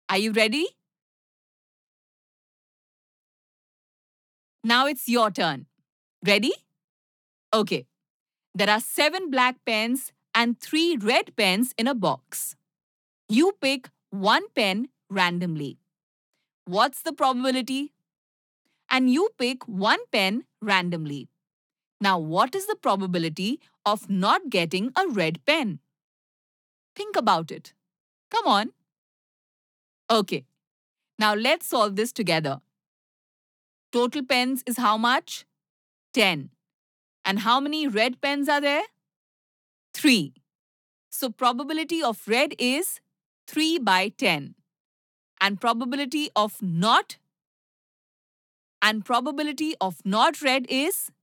Are you ready? Now it's your turn. Ready? Okay. There are 7 black pens and 3 red pens in a box. You pick one pen randomly. What's the probability? And you pick one pen randomly. Now, what is the probability of not getting a red pen? Think about it. Come on. Okay, now let's solve this together. Total pens is how much? 10. And how many red pens are there? 3. So probability of red is 3 by 10. And probability of not red is